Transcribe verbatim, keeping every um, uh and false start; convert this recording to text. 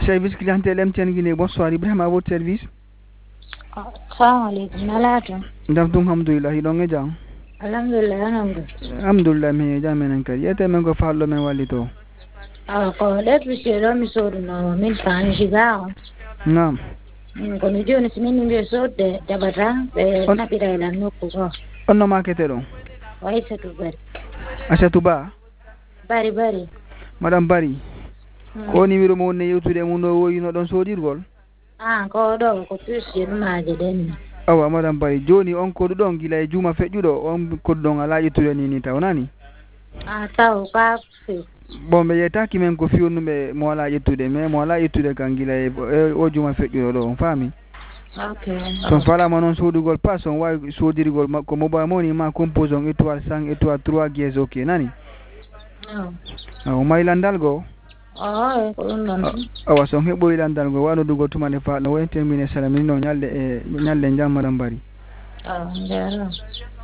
service clientèle M T N Guinée. Bonsoir Ibrahima, à votre service. Assalamu alaikum. Nalata. Ndam tum hamdulillah hidonge jam. Alhamdulillah anamdu. Alhamdulillah me jam men kadi. Yete men ko fallo men walito. Ah ko let bi shelo mi sodu no min kan shiga. Naam. Ko mi joni simini mbi sodde dabata be On- napira ila nokku ko. Onno makete ɗon. Waisa tu bari. Achatou Ba. Bari bari. Madame Bari. Hmm. Ko numéro mo wonno yewtude mum no woyino ɗon sodirgol. Ah ko do ko tusi maaje den. Awa Madame Bari joni on koduɗon gila e juuma feƴƴuɗo on koduɗon ala ƴettude ni ni tawnani. Ah taw ka fi. Bon ɓe yettaki men ko fiyonnuɓe mo ala ƴettude mais mo ala ƴettude kan gila e e o juuma feƴƴuɗo ɗo on faami. Okay. Son falama noon sodugol pas on wawi sodirgol makko mobile moni ma compose on étoile cinq étoile trois dièse ok nani. Oh. Awa maylandal go. Oh ko ɗum non. Awa son heɓoyi landal go wano dugo tumane fa no woyen termine salamini no ñalde e ñalde jam Madame Bari. Ah njara.